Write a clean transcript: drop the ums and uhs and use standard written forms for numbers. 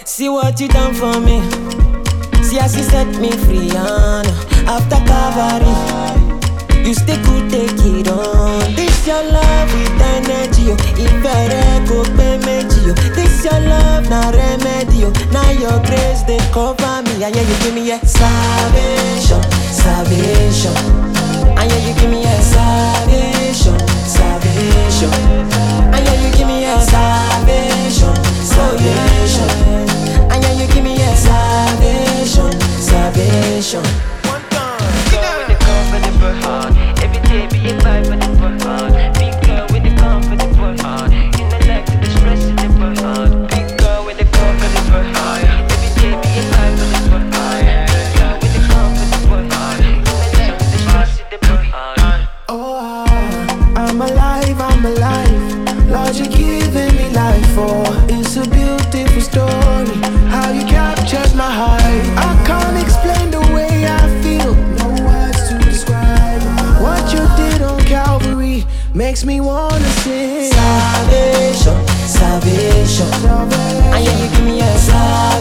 See what you done for me. See as you set me free, and after Calvary, you still could take it on. This your love with energy, oh. If I go pay me, this your love, na remedy, oh. Now your grace, they cover me. And yeah, you give me a salvation, salvation. And yeah, you give me a salvation, salvation. And yeah, you give me a salvation, salvation. And yeah, you give me a salvation, salvation. Every day be a vibe with the heart. Big girl with the comfortable heart. You know like the stress in the heart. Big girl with the comfortable heart. Every day be a vibe with the heart. Big girl with the comfortable heart. You know like the stress in the heart. Oh, I'm alive, I'm alive. Lord, you're giving me life. Oh, it's a beautiful story. How you captured my heart. I can't explain the way I feel. No words to describe what you did on Calvary. Makes me wanna sing. Salvation, salvation. And yeah, you give me a salvation.